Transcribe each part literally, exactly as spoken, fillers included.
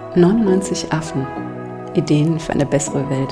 neunundneunzig Affen. Ideen für eine bessere Welt.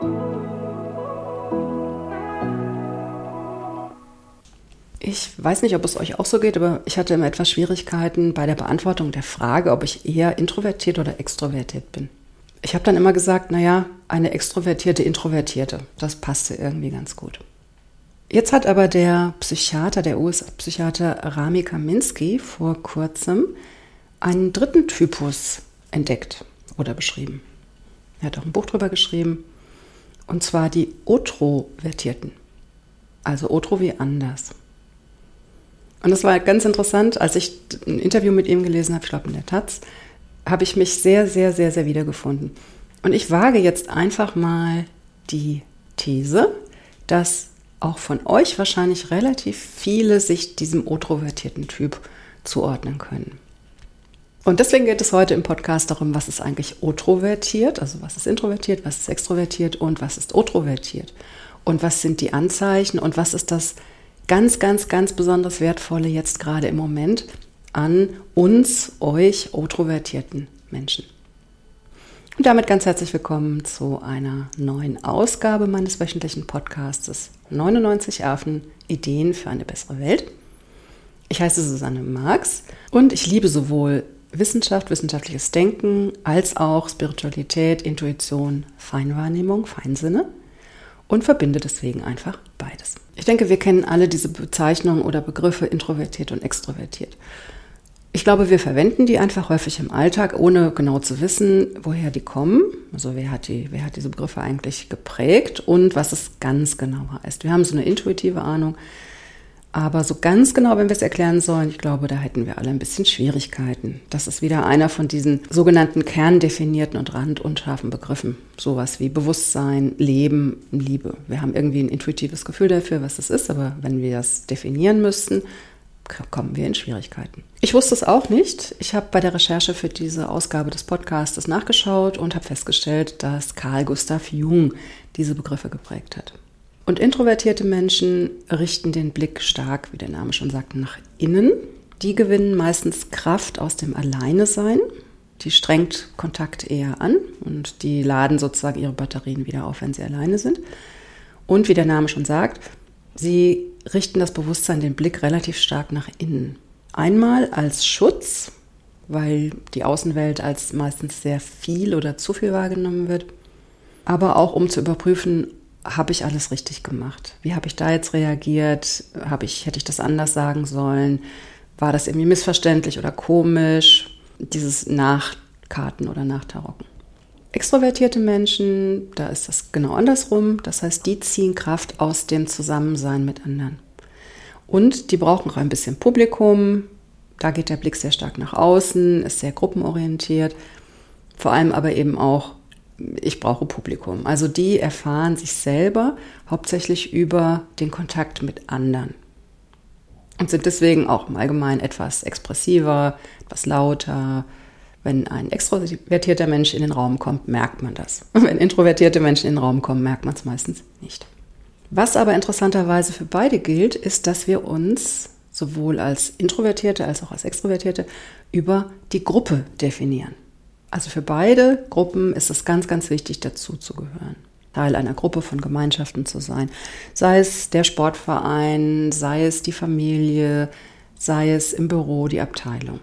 Ich weiß nicht, ob es euch auch so geht, aber ich hatte immer etwas Schwierigkeiten bei der Beantwortung der Frage, ob ich eher introvertiert oder extrovertiert bin. Ich habe dann immer gesagt, naja, eine extrovertierte Introvertierte. Das passte irgendwie ganz gut. Jetzt hat aber der Psychiater, der U S A-Psychiater Rami Kaminsky vor kurzem einen dritten Typus entdeckt oder beschrieben. Er hat auch ein Buch drüber geschrieben, und zwar die Otrovertierten. Also Otro wie anders. Und das war ganz interessant, als ich ein Interview mit ihm gelesen habe, ich glaube in der Taz, habe ich mich sehr, sehr, sehr, sehr wiedergefunden. Und ich wage jetzt einfach mal die These, dass auch von euch wahrscheinlich relativ viele sich diesem otrovertierten Typ zuordnen können. Und deswegen geht es heute im Podcast darum, was ist eigentlich otrovertiert, also was ist introvertiert, was ist extrovertiert und was ist otrovertiert. Und was sind die Anzeichen und was ist das ganz, ganz, ganz besonders Wertvolle jetzt gerade im Moment an uns, euch, otrovertierten Menschen. Und damit ganz herzlich willkommen zu einer neuen Ausgabe meines wöchentlichen Podcasts neunundneunzig Affen, Ideen für eine bessere Welt. Ich heiße Susanne Marx und ich liebe sowohl Wissenschaft, wissenschaftliches Denken, als auch Spiritualität, Intuition, Feinwahrnehmung, Feinsinne und verbinde deswegen einfach beides. Ich denke, wir kennen alle diese Bezeichnungen oder Begriffe introvertiert und extrovertiert. Ich glaube, wir verwenden die einfach häufig im Alltag, ohne genau zu wissen, woher die kommen. Also wer hat die, wer hat diese Begriffe eigentlich geprägt und was es ganz genau heißt. Wir haben so eine intuitive Ahnung, aber so ganz genau, wenn wir es erklären sollen, ich glaube, da hätten wir alle ein bisschen Schwierigkeiten. Das ist wieder einer von diesen sogenannten kerndefinierten und randunscharfen Begriffen. Sowas wie Bewusstsein, Leben, Liebe. Wir haben irgendwie ein intuitives Gefühl dafür, was das ist, aber wenn wir das definieren müssten, kommen wir in Schwierigkeiten. Ich wusste es auch nicht. Ich habe bei der Recherche für diese Ausgabe des Podcasts nachgeschaut und habe festgestellt, dass Carl Gustav Jung diese Begriffe geprägt hat. Und introvertierte Menschen richten den Blick stark, wie der Name schon sagt, nach innen. Die gewinnen meistens Kraft aus dem Alleinesein. Die strengt Kontakt eher an und die laden sozusagen ihre Batterien wieder auf, wenn sie alleine sind. Und wie der Name schon sagt, sie richten das Bewusstsein, den Blick relativ stark nach innen. Einmal als Schutz, weil die Außenwelt als meistens sehr viel oder zu viel wahrgenommen wird, aber auch um zu überprüfen, habe ich alles richtig gemacht? Wie habe ich da jetzt reagiert? Habe ich, hätte ich das anders sagen sollen? War das irgendwie missverständlich oder komisch? Dieses Nachkarten oder Nachtarocken. Extrovertierte Menschen, da ist das genau andersrum. Das heißt, die ziehen Kraft aus dem Zusammensein mit anderen. Und die brauchen auch ein bisschen Publikum. Da geht der Blick sehr stark nach außen, ist sehr gruppenorientiert. Vor allem aber eben auch, ich brauche Publikum. Also die erfahren sich selber hauptsächlich über den Kontakt mit anderen. Und sind deswegen auch im Allgemeinen etwas expressiver, etwas lauter. Wenn ein extrovertierter Mensch in den Raum kommt, merkt man das. Und wenn introvertierte Menschen in den Raum kommen, merkt man es meistens nicht. Was aber interessanterweise für beide gilt, ist, dass wir uns sowohl als Introvertierte als auch als Extrovertierte über die Gruppe definieren. Also für beide Gruppen ist es ganz, ganz wichtig, dazu zu gehören. Teil einer Gruppe von Gemeinschaften zu sein. Sei es der Sportverein, sei es die Familie, sei es im Büro die Abteilung.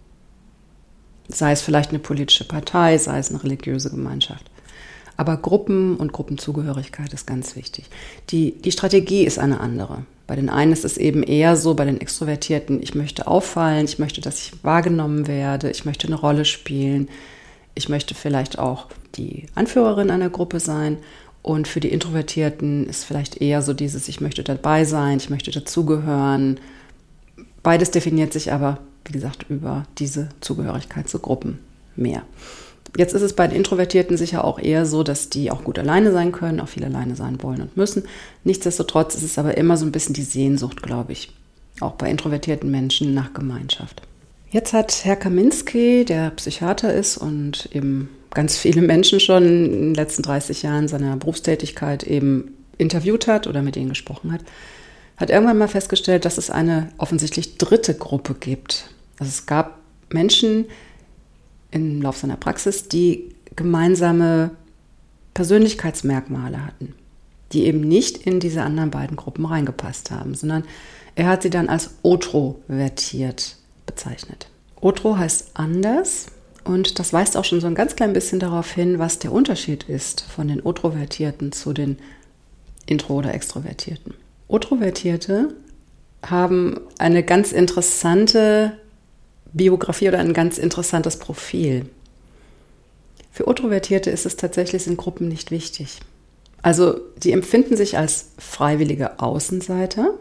Sei es vielleicht eine politische Partei, sei es eine religiöse Gemeinschaft. Aber Gruppen und Gruppenzugehörigkeit ist ganz wichtig. Die, die Strategie ist eine andere. Bei den einen ist es eben eher so, bei den Extrovertierten, ich möchte auffallen, ich möchte, dass ich wahrgenommen werde, ich möchte eine Rolle spielen, ich möchte vielleicht auch die Anführerin einer Gruppe sein. Und für die Introvertierten ist vielleicht eher so dieses, ich möchte dabei sein, ich möchte dazugehören. Beides definiert sich aber, wie gesagt, über diese Zugehörigkeit zu Gruppen mehr. Jetzt ist es bei den Introvertierten sicher auch eher so, dass die auch gut alleine sein können, auch viel alleine sein wollen und müssen. Nichtsdestotrotz ist es aber immer so ein bisschen die Sehnsucht, glaube ich, auch bei introvertierten Menschen nach Gemeinschaft. Jetzt hat Herr Kaminsky, der Psychiater ist und eben ganz viele Menschen schon in den letzten dreißig Jahren seiner Berufstätigkeit eben interviewt hat oder mit ihnen gesprochen hat, hat irgendwann mal festgestellt, dass es eine offensichtlich dritte Gruppe gibt. Also es gab Menschen, im Laufe seiner Praxis, die gemeinsame Persönlichkeitsmerkmale hatten, die eben nicht in diese anderen beiden Gruppen reingepasst haben, sondern er hat sie dann als otrovertiert bezeichnet. Otro heißt anders und das weist auch schon so ein ganz klein bisschen darauf hin, was der Unterschied ist von den Otrovertierten zu den Intro- oder Extrovertierten. Otrovertierte haben eine ganz interessante Biografie oder ein ganz interessantes Profil. Für Otrovertierte ist es tatsächlich in Gruppen nicht wichtig. Also die empfinden sich als freiwillige Außenseiter,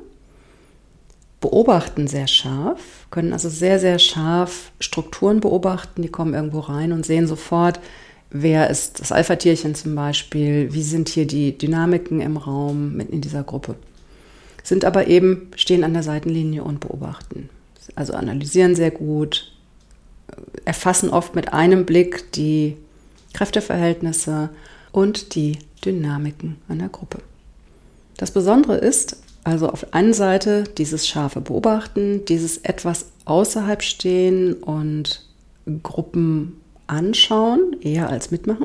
beobachten sehr scharf, können also sehr, sehr scharf Strukturen beobachten, die kommen irgendwo rein und sehen sofort, wer ist das Alpha-Tierchen zum Beispiel, wie sind hier die Dynamiken im Raum in dieser Gruppe. Sind aber eben, stehen an der Seitenlinie und beobachten. Also analysieren sehr gut, erfassen oft mit einem Blick die Kräfteverhältnisse und die Dynamiken einer Gruppe. Das Besondere ist, also auf der einen Seite dieses scharfe Beobachten, dieses etwas außerhalb stehen und Gruppen anschauen, eher als mitmachen.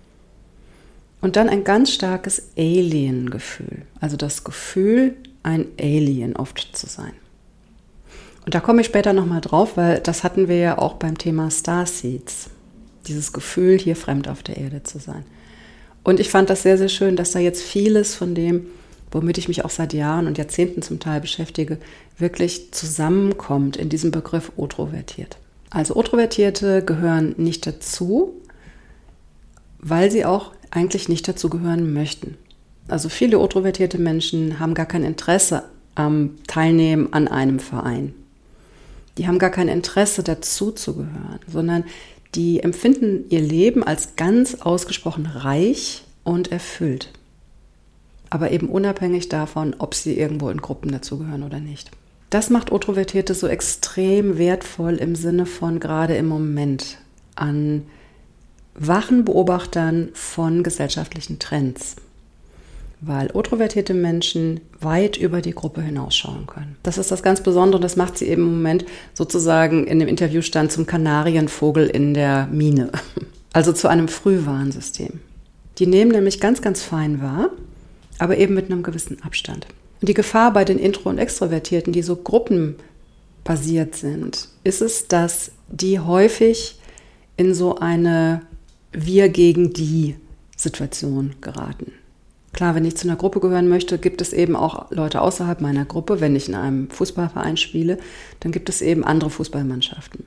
Und dann ein ganz starkes Alien-Gefühl, also das Gefühl, ein Alien oft zu sein. Und da komme ich später nochmal drauf, weil das hatten wir ja auch beim Thema Starseeds, dieses Gefühl, hier fremd auf der Erde zu sein. Und ich fand das sehr, sehr schön, dass da jetzt vieles von dem, womit ich mich auch seit Jahren und Jahrzehnten zum Teil beschäftige, wirklich zusammenkommt in diesem Begriff otrovertiert. Also Otrovertierte gehören nicht dazu, weil sie auch eigentlich nicht dazu gehören möchten. Also viele otrovertierte Menschen haben gar kein Interesse am Teilnehmen an einem Verein. Die haben gar kein Interesse dazu zu gehören, sondern die empfinden ihr Leben als ganz ausgesprochen reich und erfüllt. Aber eben unabhängig davon, ob sie irgendwo in Gruppen dazugehören oder nicht. Das macht Otrovertierte so extrem wertvoll im Sinne von gerade im Moment an wachen Beobachtern von gesellschaftlichen Trends. Weil otrovertierte Menschen weit über die Gruppe hinausschauen können. Das ist das ganz Besondere und das macht sie eben im Moment sozusagen in dem Interviewstand zum Kanarienvogel in der Mine. Also zu einem Frühwarnsystem. Die nehmen nämlich ganz, ganz fein wahr, aber eben mit einem gewissen Abstand. Und die Gefahr bei den Intro- und Extrovertierten, die so gruppenbasiert sind, ist es, dass die häufig in so eine Wir gegen die Situation geraten. Klar, wenn ich zu einer Gruppe gehören möchte, gibt es eben auch Leute außerhalb meiner Gruppe. Wenn ich in einem Fußballverein spiele, dann gibt es eben andere Fußballmannschaften.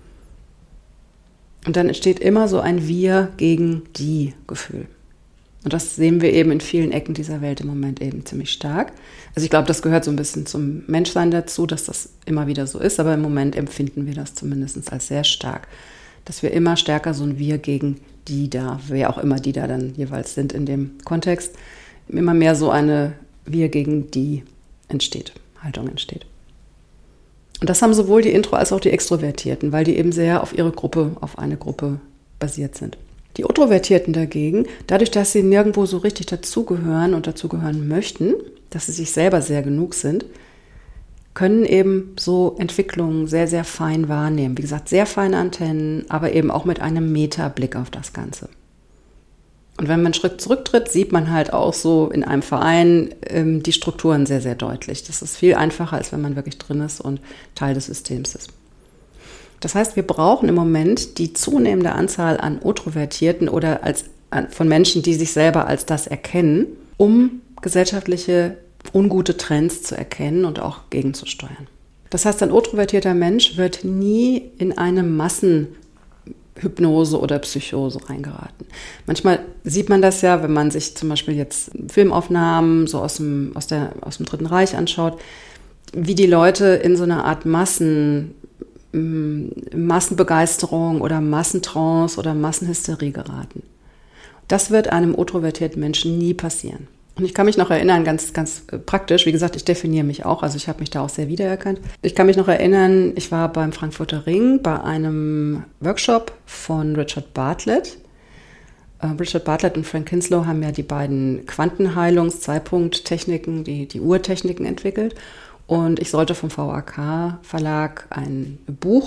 Und dann entsteht immer so ein Wir gegen die Gefühl. Und das sehen wir eben in vielen Ecken dieser Welt im Moment eben ziemlich stark. Also ich glaube, das gehört so ein bisschen zum Menschsein dazu, dass das immer wieder so ist. Aber im Moment empfinden wir das zumindest als sehr stark. Dass wir immer stärker so ein Wir gegen die da, wer auch immer die da dann jeweils sind in dem Kontext, immer mehr so eine Wir gegen die entsteht, Haltung entsteht. Und das haben sowohl die Intro- als auch die Extrovertierten, weil die eben sehr auf ihre Gruppe, auf eine Gruppe basiert sind. Die Otrovertierten dagegen, dadurch, dass sie nirgendwo so richtig dazugehören und dazugehören möchten, dass sie sich selber sehr genug sind, können eben so Entwicklungen sehr, sehr fein wahrnehmen. Wie gesagt, sehr feine Antennen, aber eben auch mit einem Metablick auf das Ganze. Und wenn man einen Schritt zurücktritt, sieht man halt auch so in einem Verein ähm, die Strukturen sehr, sehr deutlich. Das ist viel einfacher, als wenn man wirklich drin ist und Teil des Systems ist. Das heißt, wir brauchen im Moment die zunehmende Anzahl an Otrovertierten oder als, an, von Menschen, die sich selber als das erkennen, um gesellschaftliche ungute Trends zu erkennen und auch gegenzusteuern. Das heißt, ein otrovertierter Mensch wird nie in eine Massenhypnose oder Psychose reingeraten. Manchmal sieht man das ja, wenn man sich zum Beispiel jetzt Filmaufnahmen so aus dem, aus der, aus dem Dritten Reich anschaut, wie die Leute in so eine Art Massen, Massenbegeisterung oder Massentrance oder Massenhysterie geraten. Das wird einem otrovertierten Menschen nie passieren. Und ich kann mich noch erinnern, ganz, ganz praktisch, wie gesagt, ich definiere mich auch, also ich habe mich da auch sehr wiedererkannt. Ich kann mich noch erinnern, ich war beim Frankfurter Ring bei einem Workshop von Richard Bartlett. Uh, Richard Bartlett und Frank Kinslow haben ja die beiden Quantenheilungs-Zweipunkt-Techniken, die, die Urtechniken entwickelt. Und ich sollte vom V A K Verlag ein Buch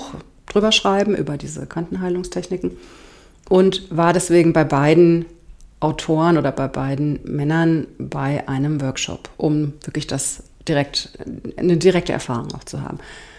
drüber schreiben, über diese Quantenheilungstechniken. Und war deswegen bei beiden Autoren oder bei beiden Männern bei einem Workshop, um wirklich das direkt, eine direkte Erfahrung auch zu haben.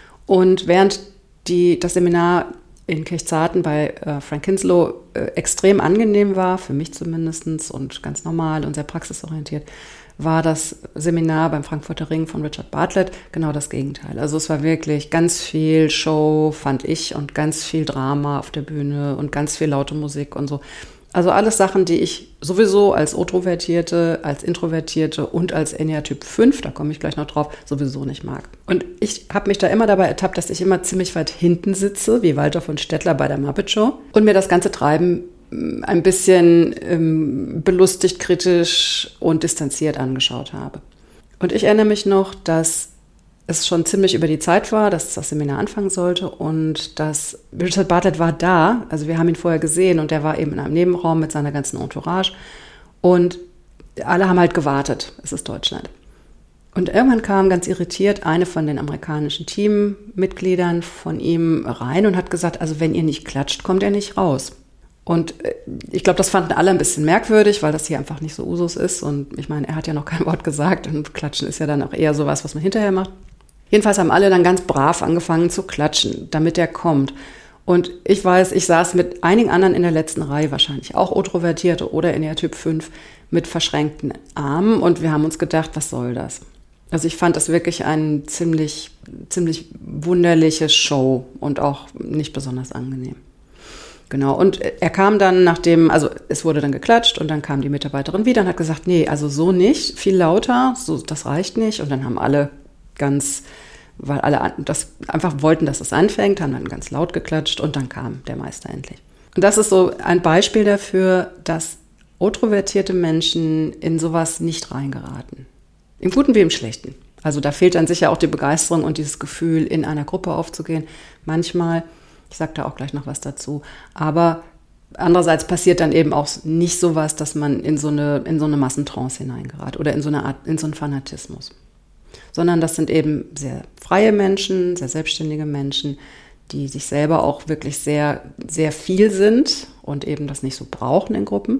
Und während die, das Seminar in Kirchzarten bei äh, Frank Kinslow äh, extrem angenehm war, für mich zumindest, und ganz normal und sehr praxisorientiert, war das Seminar beim Frankfurter Ring von Richard Bartlett genau das Gegenteil. Also es war wirklich ganz viel Show, fand ich, und ganz viel Drama auf der Bühne und ganz viel laute Musik und so. Also alles Sachen, die ich sowieso als Outrovertierte, als Introvertierte und als Eneatyp fünf, da komme ich gleich noch drauf, sowieso nicht mag. Und ich habe mich da immer dabei ertappt, dass ich immer ziemlich weit hinten sitze, wie Walter von Stettler bei der Muppet Show, und mir das ganze Treiben ein bisschen ähm, belustigt, kritisch und distanziert angeschaut habe. Und ich erinnere mich noch, dass es schon ziemlich über die Zeit war, dass das Seminar anfangen sollte und dass Richard Bartlett war da, also wir haben ihn vorher gesehen und der war eben in einem Nebenraum mit seiner ganzen Entourage und alle haben halt gewartet, es ist Deutschland. Und irgendwann kam ganz irritiert eine von den amerikanischen Teammitgliedern von ihm rein und hat gesagt, also wenn ihr nicht klatscht, kommt er nicht raus. Und ich glaube, das fanden alle ein bisschen merkwürdig, weil das hier einfach nicht so Usus ist. Und ich meine, er hat ja noch kein Wort gesagt und Klatschen ist ja dann auch eher sowas, was man hinterher macht. Jedenfalls haben alle dann ganz brav angefangen zu klatschen, damit er kommt. Und ich weiß, ich saß mit einigen anderen in der letzten Reihe, wahrscheinlich auch Outrovertierte oder Eneatyp fünf, mit verschränkten Armen. Und wir haben uns gedacht, was soll das? Also ich fand das wirklich eine ziemlich, ziemlich wunderliche Show und auch nicht besonders angenehm. Genau, und er kam dann, nachdem, also es wurde dann geklatscht und dann kam die Mitarbeiterin wieder und hat gesagt, nee, also so nicht, viel lauter, so, das reicht nicht. Und dann haben alle ganz, weil alle das einfach wollten, dass es anfängt, haben dann ganz laut geklatscht und dann kam der Meister endlich. Und das ist so ein Beispiel dafür, dass outrovertierte Menschen in sowas nicht reingeraten. Im Guten wie im Schlechten. Also da fehlt dann sicher auch die Begeisterung und dieses Gefühl, in einer Gruppe aufzugehen. Manchmal. Ich sage da auch gleich noch was dazu. Aber andererseits passiert dann eben auch nicht sowas, dass man in so eine, in so eine Massentrance hineingerät oder in so eine Art, in so einen Fanatismus. Sondern das sind eben sehr freie Menschen, sehr selbstständige Menschen, die sich selber auch wirklich sehr, sehr viel sind und eben das nicht so brauchen in Gruppen.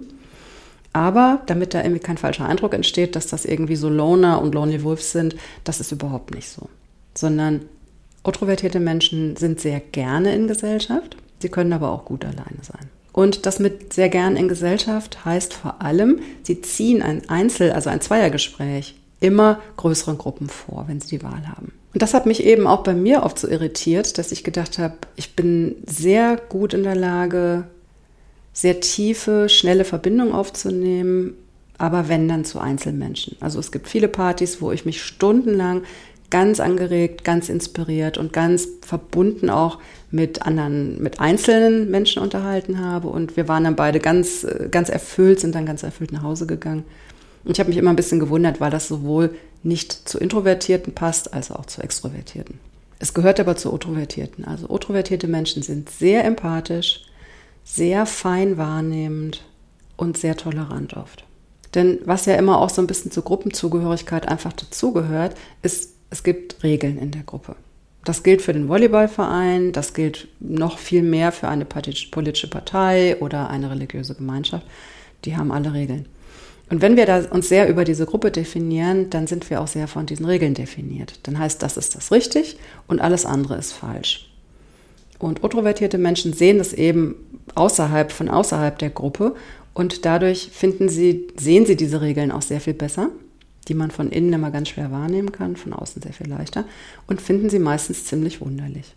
Aber damit da irgendwie kein falscher Eindruck entsteht, dass das irgendwie so Loner und Lonely Wolves sind, das ist überhaupt nicht so. Sondern outrovertierte Menschen sind sehr gerne in Gesellschaft, sie können aber auch gut alleine sein. Und das mit sehr gern in Gesellschaft heißt vor allem, sie ziehen ein Einzel-, also ein Zweiergespräch immer größeren Gruppen vor, wenn sie die Wahl haben. Und das hat mich eben auch bei mir oft so irritiert, dass ich gedacht habe, ich bin sehr gut in der Lage, sehr tiefe, schnelle Verbindungen aufzunehmen, aber wenn dann zu Einzelmenschen. Also es gibt viele Partys, wo ich mich stundenlang ganz angeregt, ganz inspiriert und ganz verbunden auch mit anderen, mit einzelnen Menschen unterhalten habe. Und wir waren dann beide ganz, ganz erfüllt, sind dann ganz erfüllt nach Hause gegangen. Und ich habe mich immer ein bisschen gewundert, weil das sowohl nicht zu Introvertierten passt, als auch zu Extrovertierten. Es gehört aber zu Outrovertierten. Also outrovertierte Menschen sind sehr empathisch, sehr fein wahrnehmend und sehr tolerant oft. Denn was ja immer auch so ein bisschen zur Gruppenzugehörigkeit einfach dazugehört, ist, es gibt Regeln in der Gruppe. Das gilt für den Volleyballverein, das gilt noch viel mehr für eine politische Partei oder eine religiöse Gemeinschaft. Die haben alle Regeln. Und wenn wir da uns sehr über diese Gruppe definieren, dann sind wir auch sehr von diesen Regeln definiert. Dann heißt, das ist das richtig und alles andere ist falsch. Und outrovertierte Menschen sehen das eben außerhalb, von außerhalb der Gruppe und dadurch finden sie, sehen sie diese Regeln auch sehr viel besser, die man von innen immer ganz schwer wahrnehmen kann, von außen sehr viel leichter, und finden sie meistens ziemlich wunderlich,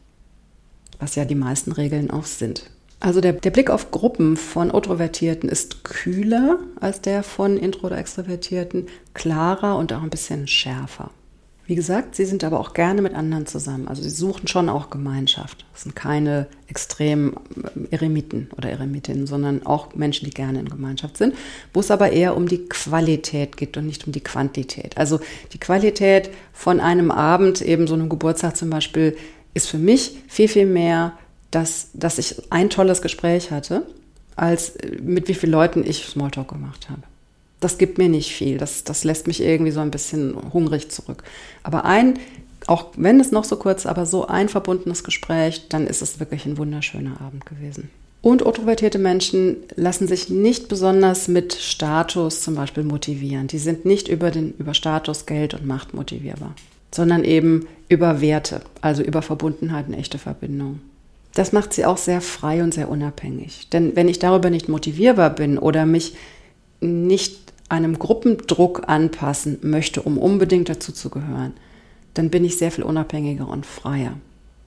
was ja die meisten Regeln auch sind. Also der, der Blick auf Gruppen von Outrovertierten ist kühler als der von Intro- oder Extrovertierten, klarer und auch ein bisschen schärfer. Wie gesagt, sie sind aber auch gerne mit anderen zusammen. Also sie suchen schon auch Gemeinschaft. Das sind keine extremen Eremiten oder Eremitinnen, sondern auch Menschen, die gerne in Gemeinschaft sind, wo es aber eher um die Qualität geht und nicht um die Quantität. Also die Qualität von einem Abend, eben so einem Geburtstag zum Beispiel, ist für mich viel, viel mehr, dass, dass ich ein tolles Gespräch hatte, als mit wie vielen Leuten ich Smalltalk gemacht habe. Das gibt mir nicht viel, das, das lässt mich irgendwie so ein bisschen hungrig zurück. Aber ein Auch wenn es noch so kurz, aber so ein verbundenes Gespräch, dann ist es wirklich ein wunderschöner Abend gewesen. Und introvertierte Menschen lassen sich nicht besonders mit Status zum Beispiel motivieren. Die sind nicht über, den, über Status, Geld und Macht motivierbar, sondern eben über Werte, also über Verbundenheit und echte Verbindung. Das macht sie auch sehr frei und sehr unabhängig. Denn wenn ich darüber nicht motivierbar bin oder mich nicht einem Gruppendruck anpassen möchte, um unbedingt dazu zu gehören, dann bin ich sehr viel unabhängiger und freier.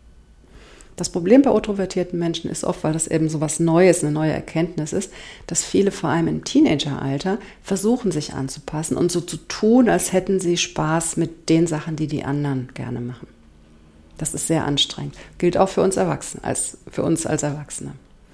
Das Problem bei introvertierten Menschen ist oft, weil das eben so was Neues, eine neue Erkenntnis ist, dass viele vor allem im Teenageralter versuchen, sich anzupassen und so zu tun, als hätten sie Spaß mit den Sachen, die die anderen gerne machen. Das ist sehr anstrengend. Gilt auch für uns Erwachsene, als für uns als Erwachsene.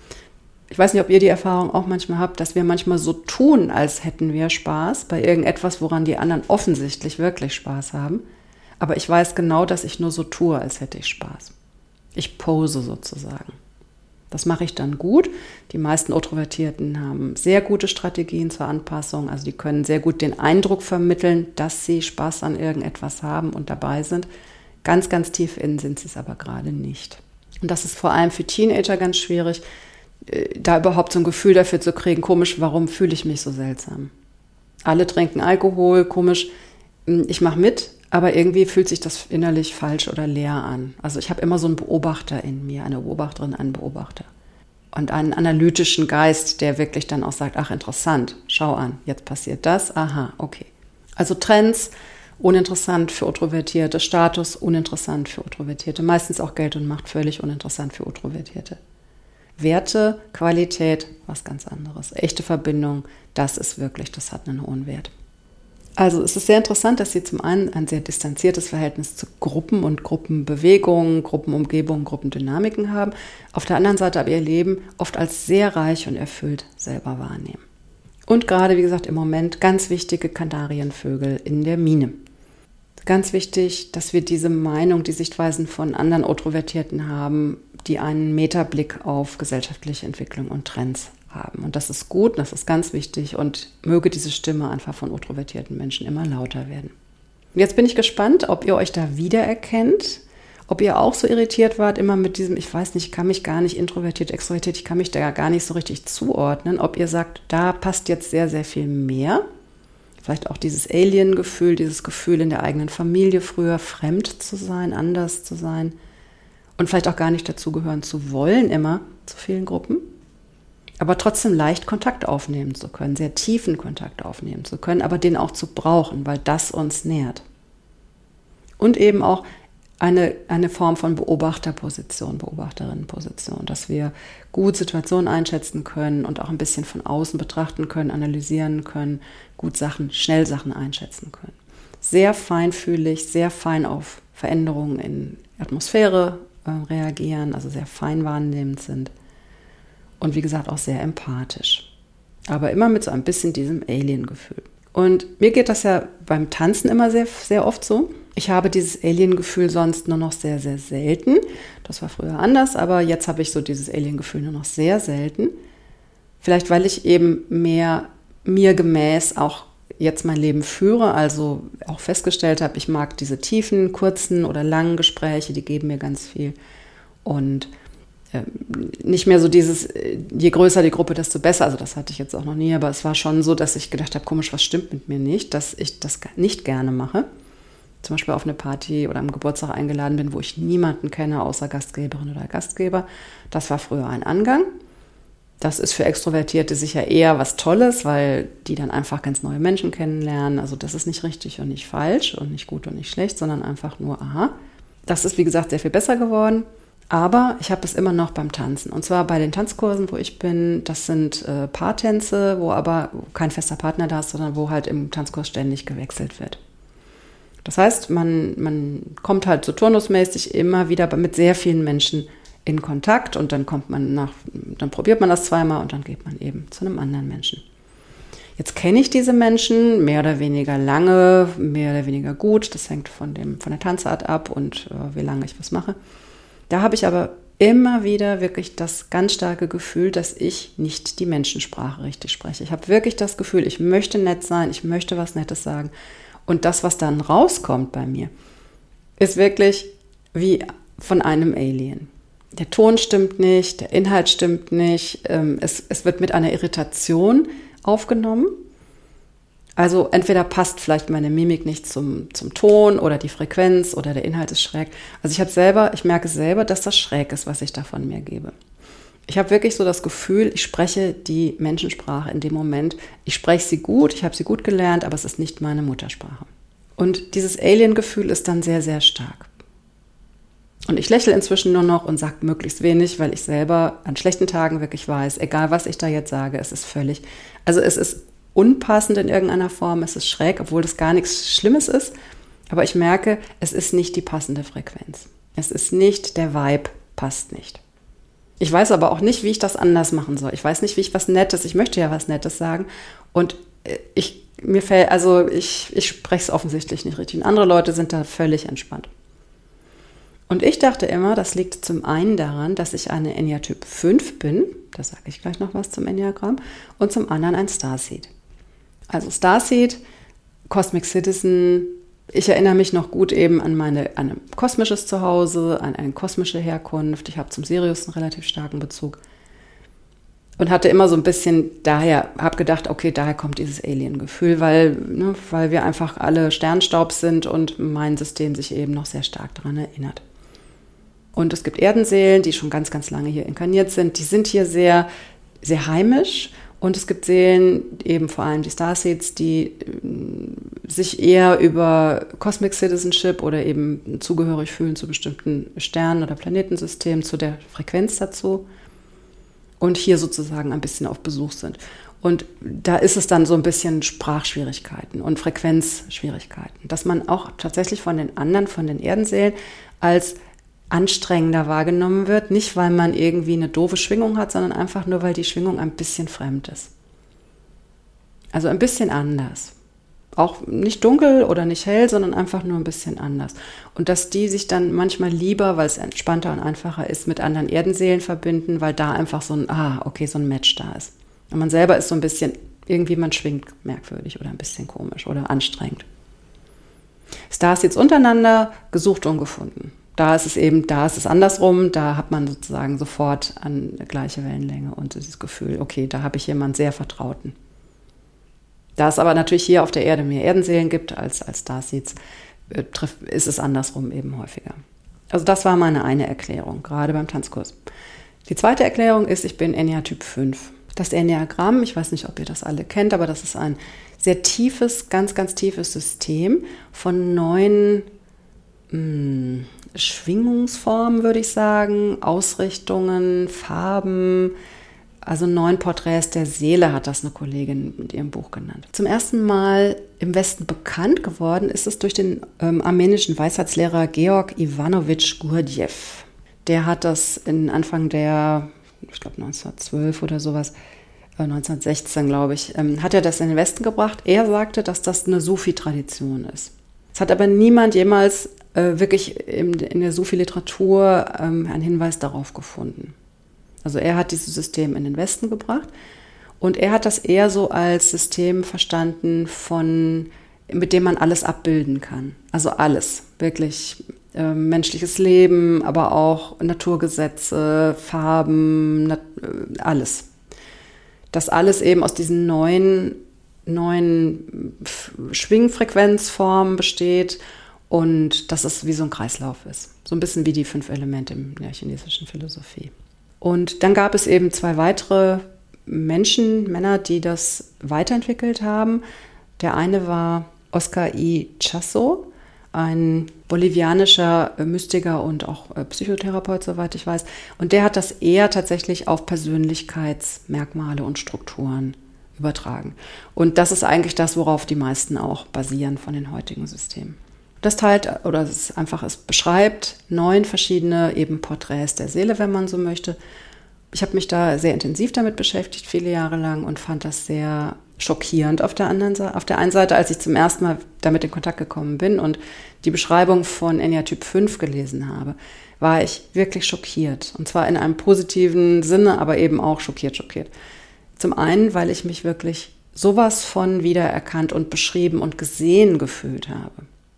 Ich weiß nicht, ob ihr die Erfahrung auch manchmal habt, dass wir manchmal so tun, als hätten wir Spaß bei irgendetwas, woran die anderen offensichtlich wirklich Spaß haben. Aber ich weiß genau, dass ich nur so tue, als hätte ich Spaß. Ich pose sozusagen. Das mache ich dann gut. Die meisten Introvertierten haben sehr gute Strategien zur Anpassung. Also die können sehr gut den Eindruck vermitteln, dass sie Spaß an irgendetwas haben und dabei sind. Ganz, ganz tief innen sind sie es aber gerade nicht. Und das ist vor allem für Teenager ganz schwierig, da überhaupt so ein Gefühl dafür zu kriegen, komisch, warum fühle ich mich so seltsam? Alle trinken Alkohol, komisch, ich mache mit, aber irgendwie fühlt sich das innerlich falsch oder leer an. Also ich habe immer so einen Beobachter in mir, eine Beobachterin, einen Beobachter. Und einen analytischen Geist, der wirklich dann auch sagt, ach interessant, schau an, jetzt passiert das, aha, okay. Also Trends, uninteressant für Introvertierte, Status, uninteressant für Introvertierte, meistens auch Geld und Macht, völlig uninteressant für Introvertierte. Werte, Qualität, was ganz anderes. Echte Verbindung, das ist wirklich, das hat einen hohen Wert. Also es ist sehr interessant, dass Sie zum einen ein sehr distanziertes Verhältnis zu Gruppen und Gruppenbewegungen, Gruppenumgebungen, Gruppendynamiken haben, auf der anderen Seite aber Ihr Leben oft als sehr reich und erfüllt selber wahrnehmen. Und gerade, wie gesagt, im Moment ganz wichtige Kanarienvögel in der Mine. Ganz wichtig, dass wir diese Meinung, die Sichtweisen von anderen Introvertierten haben, die einen Metablick auf gesellschaftliche Entwicklung und Trends haben. Und das ist gut, das ist ganz wichtig und möge diese Stimme einfach von introvertierten Menschen immer lauter werden. Und jetzt bin ich gespannt, ob ihr euch da wiedererkennt, ob ihr auch so irritiert wart, immer mit diesem, ich weiß nicht, ich kann mich gar nicht introvertiert, extrovertiert, ich kann mich da gar nicht so richtig zuordnen, ob ihr sagt, da passt jetzt sehr, sehr viel mehr. Vielleicht auch dieses Alien-Gefühl, dieses Gefühl in der eigenen Familie früher fremd zu sein, anders zu sein und vielleicht auch gar nicht dazugehören zu wollen, immer zu vielen Gruppen, aber trotzdem leicht Kontakt aufnehmen zu können, sehr tiefen Kontakt aufnehmen zu können, aber den auch zu brauchen, weil das uns nährt. Und eben auch eine, eine Form von Beobachterposition, Beobachterinnenposition, dass wir gut Situationen einschätzen können und auch ein bisschen von außen betrachten können, analysieren können, gut Sachen, schnell Sachen einschätzen können. Sehr feinfühlig, sehr fein auf Veränderungen in Atmosphäre äh, reagieren, also sehr fein wahrnehmend sind und wie gesagt auch sehr empathisch. Aber immer mit so ein bisschen diesem Alien-Gefühl. Und mir geht das ja beim Tanzen immer sehr, sehr oft so. Ich habe dieses Alien-Gefühl sonst nur noch sehr, sehr selten. Das war früher anders, aber jetzt habe ich so dieses Alien-Gefühl nur noch sehr selten. Vielleicht, weil ich eben mehr mir gemäß auch jetzt mein Leben führe, also auch festgestellt habe, ich mag diese tiefen, kurzen oder langen Gespräche, die geben mir ganz viel. Und äh, nicht mehr so dieses, je größer die Gruppe, desto besser. Also das hatte ich jetzt auch noch nie, aber es war schon so, dass ich gedacht habe, komisch, was stimmt mit mir nicht, dass ich das nicht gerne mache. Zum Beispiel auf eine Party oder am Geburtstag eingeladen bin, wo ich niemanden kenne, außer Gastgeberin oder Gastgeber. Das war früher ein Angang. Das ist für Extrovertierte sicher eher was Tolles, weil die dann einfach ganz neue Menschen kennenlernen. Also das ist nicht richtig und nicht falsch und nicht gut und nicht schlecht, sondern einfach nur, aha. Das ist, wie gesagt, sehr viel besser geworden. Aber ich habe es immer noch beim Tanzen. Und zwar bei den Tanzkursen, wo ich bin. Das sind äh, Paartänze, wo aber kein fester Partner da ist, sondern wo halt im Tanzkurs ständig gewechselt wird. Das heißt, man, man kommt halt so turnusmäßig immer wieder mit sehr vielen Menschen in Kontakt und dann kommt man nach, dann probiert man das zweimal und dann geht man eben zu einem anderen Menschen. Jetzt kenne ich diese Menschen mehr oder weniger lange, mehr oder weniger gut. Das hängt von dem, von der Tanzart ab und äh, wie lange ich was mache. Da habe ich aber immer wieder wirklich das ganz starke Gefühl, dass ich nicht die Menschensprache richtig spreche. Ich habe wirklich das Gefühl, ich möchte nett sein, ich möchte was Nettes sagen. Und das, was dann rauskommt bei mir, ist wirklich wie von einem Alien. Der Ton stimmt nicht, der Inhalt stimmt nicht, ähm, es, es wird mit einer Irritation aufgenommen. Also entweder passt vielleicht meine Mimik nicht zum, zum Ton oder die Frequenz oder der Inhalt ist schräg. Also ich habe selber, ich merke selber, dass das schräg ist, was ich da von mir gebe. Ich habe wirklich so das Gefühl, ich spreche die Menschensprache in dem Moment. Ich spreche sie gut, ich habe sie gut gelernt, aber es ist nicht meine Muttersprache. Und dieses Alien-Gefühl ist dann sehr, sehr stark. Und ich lächle inzwischen nur noch und sage möglichst wenig, weil ich selber an schlechten Tagen wirklich weiß, egal was ich da jetzt sage, es ist völlig, also es ist unpassend in irgendeiner Form, es ist schräg, obwohl das gar nichts Schlimmes ist. Aber ich merke, es ist nicht die passende Frequenz. Es ist nicht, der Vibe passt nicht. Ich weiß aber auch nicht, wie ich das anders machen soll. Ich weiß nicht, wie ich was Nettes, ich möchte ja was Nettes sagen. Und ich, mir fällt, also ich, ich spreche es offensichtlich nicht richtig. Und andere Leute sind da völlig entspannt. Und ich dachte immer, das liegt zum einen daran, dass ich eine Enneatyp fünf bin. Da sage ich gleich noch was zum Enneagramm. Und zum anderen ein Starseed. Also Starseed, Cosmic Citizen, ich erinnere mich noch gut eben an, meine, an ein kosmisches Zuhause, an eine kosmische Herkunft. Ich habe zum Sirius einen relativ starken Bezug. Und hatte immer so ein bisschen daher, habe gedacht, okay, daher kommt dieses Alien-Gefühl, weil, ne, weil wir einfach alle Sternstaub sind und mein System sich eben noch sehr stark daran erinnert. Und es gibt Erdenseelen, die schon ganz, ganz lange hier inkarniert sind. Die sind hier sehr, sehr heimisch. Und es gibt Seelen, eben vor allem die Starseeds, die sich eher über Cosmic Citizenship oder eben zugehörig fühlen zu bestimmten Sternen- oder Planetensystemen, zu der Frequenz dazu und hier sozusagen ein bisschen auf Besuch sind. Und da ist es dann so ein bisschen Sprachschwierigkeiten und Frequenzschwierigkeiten, dass man auch tatsächlich von den anderen, von den Erdenseelen als anstrengender wahrgenommen wird, nicht weil man irgendwie eine doofe Schwingung hat, sondern einfach nur, weil die Schwingung ein bisschen fremd ist. Also ein bisschen anders. Auch nicht dunkel oder nicht hell, sondern einfach nur ein bisschen anders. Und dass die sich dann manchmal lieber, weil es entspannter und einfacher ist, mit anderen Erdenseelen verbinden, weil da einfach so ein, ah, okay, so ein Match da ist. Und man selber ist so ein bisschen, irgendwie man schwingt merkwürdig oder ein bisschen komisch oder anstrengend. Stars jetzt untereinander, gesucht und gefunden. Da ist es eben, da ist es andersrum, da hat man sozusagen sofort eine gleiche Wellenlänge und dieses Gefühl, okay, da habe ich jemanden sehr Vertrauten. Da es aber natürlich hier auf der Erde mehr Erdenseelen gibt als, als Starseeds, ist es andersrum eben häufiger. Also das war meine eine Erklärung, gerade beim Tanzkurs. Die zweite Erklärung ist, ich bin Enneatyp fünf. Das Enneagramm, ich weiß nicht, ob ihr das alle kennt, aber das ist ein sehr tiefes, ganz, ganz tiefes System von neun mh, Schwingungsformen, würde ich sagen, Ausrichtungen, Farben, also neun Porträts der Seele hat das eine Kollegin mit ihrem Buch genannt. Zum ersten Mal im Westen bekannt geworden ist es durch den ähm, armenischen Weisheitslehrer Georg Iwanowitsch Gurdjieff. Der hat das in Anfang der, ich glaube neunzehnhundertzwölf oder sowas, äh, neunzehnhundertsechzehn glaube ich, ähm, hat er das in den Westen gebracht. Er sagte, dass das eine Sufi-Tradition ist. Es hat aber niemand jemals äh, wirklich in, in der Sufi-Literatur ähm, einen Hinweis darauf gefunden. Also er hat dieses System in den Westen gebracht und er hat das eher so als System verstanden, von, mit dem man alles abbilden kann. Also alles, wirklich äh, menschliches Leben, aber auch Naturgesetze, Farben, nat- äh, alles. Das alles eben aus diesen neuen, neuen Schwingfrequenzformen besteht und dass es wie so ein Kreislauf ist. So ein bisschen wie die fünf Elemente in der chinesischen Philosophie. Und dann gab es eben zwei weitere Menschen, Männer, die das weiterentwickelt haben. Der eine war Oscar I. Chasso, ein bolivianischer Mystiker und auch Psychotherapeut, soweit ich weiß. Und der hat das eher tatsächlich auf Persönlichkeitsmerkmale und Strukturen übertragen. Und das ist eigentlich das, worauf die meisten auch basieren von den heutigen Systemen. Das teilt, oder es ist einfach, es beschreibt neun verschiedene eben Porträts der Seele, wenn man so möchte. Ich habe mich da sehr intensiv damit beschäftigt, viele Jahre lang, und fand das sehr schockierend auf der anderen Seite. Auf der einen Seite, als ich zum ersten Mal damit in Kontakt gekommen bin und die Beschreibung von Enneatyp fünf gelesen habe, war ich wirklich schockiert. Und zwar in einem positiven Sinne, aber eben auch schockiert, schockiert. Zum einen, weil ich mich wirklich sowas von wiedererkannt und beschrieben und gesehen gefühlt habe.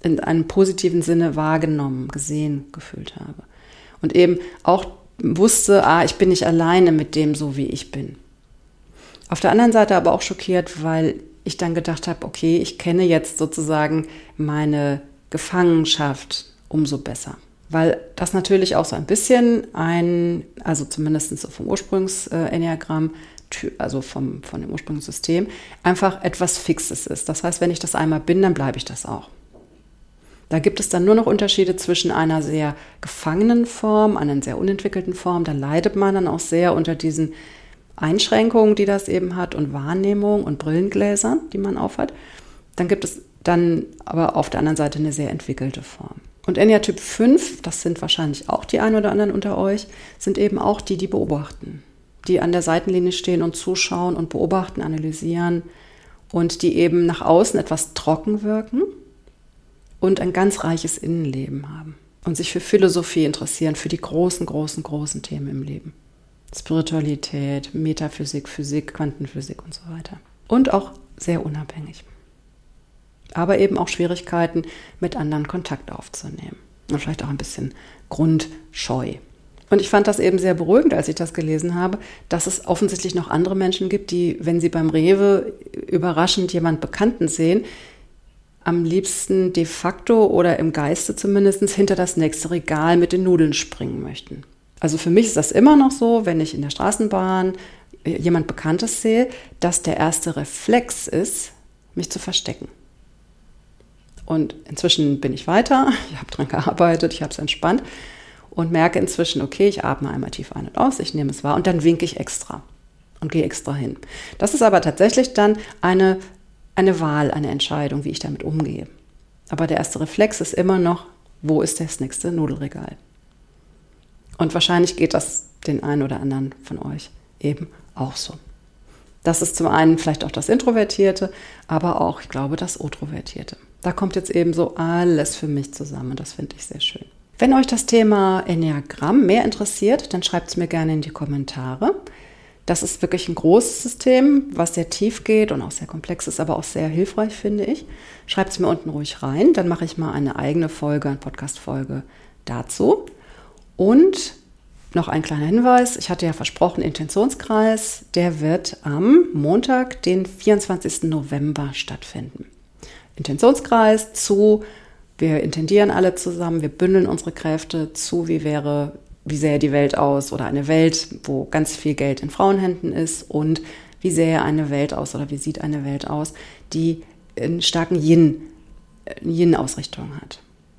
in einem positiven Sinne wahrgenommen, gesehen, gefühlt habe. Und eben auch wusste, ah, ich bin nicht alleine mit dem, so wie ich bin. Auf der anderen Seite aber auch schockiert, weil ich dann gedacht habe, okay, ich kenne jetzt sozusagen meine Gefangenschaft umso besser. Weil das natürlich auch so ein bisschen ein, also zumindest so vom Ursprungs-Enneagramm, also vom, von dem Ursprungssystem, einfach etwas Fixes ist. Das heißt, wenn ich das einmal bin, dann bleibe ich das auch. Da gibt es dann nur noch Unterschiede zwischen einer sehr gefangenen Form, einer sehr unentwickelten Form. Da leidet man dann auch sehr unter diesen Einschränkungen, die das eben hat und Wahrnehmung und Brillengläsern, die man aufhat. Dann gibt es dann aber auf der anderen Seite eine sehr entwickelte Form. Und Eneatyp fünf, das sind wahrscheinlich auch die ein oder anderen unter euch, sind eben auch die, die beobachten, die an der Seitenlinie stehen und zuschauen und beobachten, analysieren und die eben nach außen etwas trocken wirken und ein ganz reiches Innenleben haben und sich für Philosophie interessieren, für die großen, großen, großen Themen im Leben. Spiritualität, Metaphysik, Physik, Quantenphysik und so weiter. Und auch sehr unabhängig. Aber eben auch Schwierigkeiten, mit anderen Kontakt aufzunehmen. Und vielleicht auch ein bisschen Grundscheu. Und ich fand das eben sehr beruhigend, als ich das gelesen habe, dass es offensichtlich noch andere Menschen gibt, die, wenn sie beim Rewe überraschend jemand Bekannten sehen, am liebsten de facto oder im Geiste zumindest hinter das nächste Regal mit den Nudeln springen möchten. Also für mich ist das immer noch so, wenn ich in der Straßenbahn jemand Bekanntes sehe, dass der erste Reflex ist, mich zu verstecken. Und inzwischen bin ich weiter, ich habe dran gearbeitet, ich habe es entspannt und merke inzwischen, okay, ich atme einmal tief ein und aus, ich nehme es wahr und dann winke ich extra und gehe extra hin. Das ist aber tatsächlich dann eine, eine Wahl, eine Entscheidung, wie ich damit umgehe. Aber der erste Reflex ist immer noch, wo ist das nächste Nudelregal? Und wahrscheinlich geht das den einen oder anderen von euch eben auch so. Das ist zum einen vielleicht auch das Introvertierte, aber auch, ich glaube, das Outrovertierte. Da kommt jetzt eben so alles für mich zusammen und das finde ich sehr schön. Wenn euch das Thema Enneagramm mehr interessiert, dann schreibt es mir gerne in die Kommentare. Das ist wirklich ein großes System, was sehr tief geht und auch sehr komplex ist, aber auch sehr hilfreich, finde ich. Schreibt es mir unten ruhig rein, dann mache ich mal eine eigene Folge, eine Podcast-Folge dazu. Und noch ein kleiner Hinweis, ich hatte ja versprochen, Intentionskreis, der wird am Montag, den vierundzwanzigsten November stattfinden. Intentionskreis zu, wir intendieren alle zusammen, wir bündeln unsere Kräfte zu, wie wäre, wie sähe die Welt aus oder eine Welt, wo ganz viel Geld in Frauenhänden ist und wie sähe eine Welt aus oder wie sieht eine Welt aus, die einen starken Yin, Yin-Ausrichtung hat.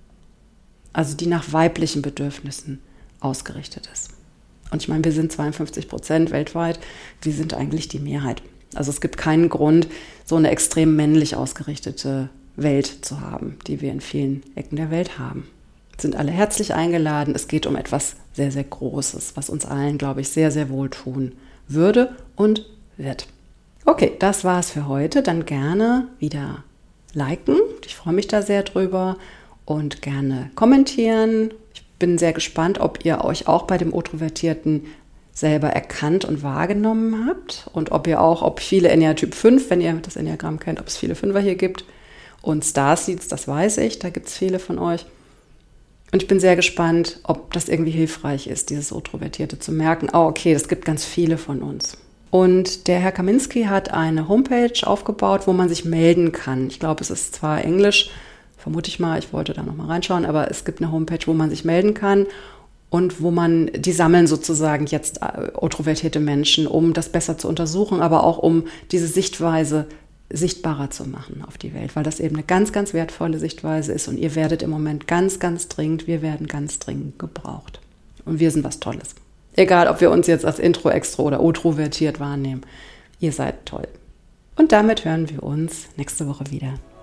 Also die nach weiblichen Bedürfnissen ausgerichtet ist. Und ich meine, wir sind zweiundfünfzig Prozent weltweit, wir sind eigentlich die Mehrheit. Also es gibt keinen Grund, so eine extrem männlich ausgerichtete Welt zu haben, die wir in vielen Ecken der Welt haben. Sind alle herzlich eingeladen. Es geht um etwas sehr, sehr Großes, was uns allen, glaube ich, sehr, sehr wohltun würde und wird. Okay, das war's für heute. Dann gerne wieder liken. Ich freue mich da sehr drüber. Und gerne kommentieren. Ich bin sehr gespannt, ob ihr euch auch bei dem Outrovertierten selber erkannt und wahrgenommen habt und ob ihr auch, ob viele Eneatyp fünf, wenn ihr das Enneagramm kennt, ob es viele Fünfer hier gibt und Starseeds, das weiß ich, da gibt es viele von euch. Und ich bin sehr gespannt, ob das irgendwie hilfreich ist, dieses Outrovertierte zu merken, oh okay, das gibt ganz viele von uns. Und der Herr Kaminski hat eine Homepage aufgebaut, wo man sich melden kann. Ich glaube, es ist zwar Englisch, vermute ich mal, ich wollte da nochmal reinschauen, aber es gibt eine Homepage, wo man sich melden kann und wo man, die sammeln sozusagen jetzt outrovertierte Menschen, um das besser zu untersuchen, aber auch um diese Sichtweise sichtbarer zu machen auf die Welt, weil das eben eine ganz, ganz wertvolle Sichtweise ist und ihr werdet im Moment ganz, ganz dringend, wir werden ganz dringend gebraucht. Und wir sind was Tolles. Egal, ob wir uns jetzt als Intro, Extro oder outrovertiert wahrnehmen, ihr seid toll. Und damit hören wir uns nächste Woche wieder.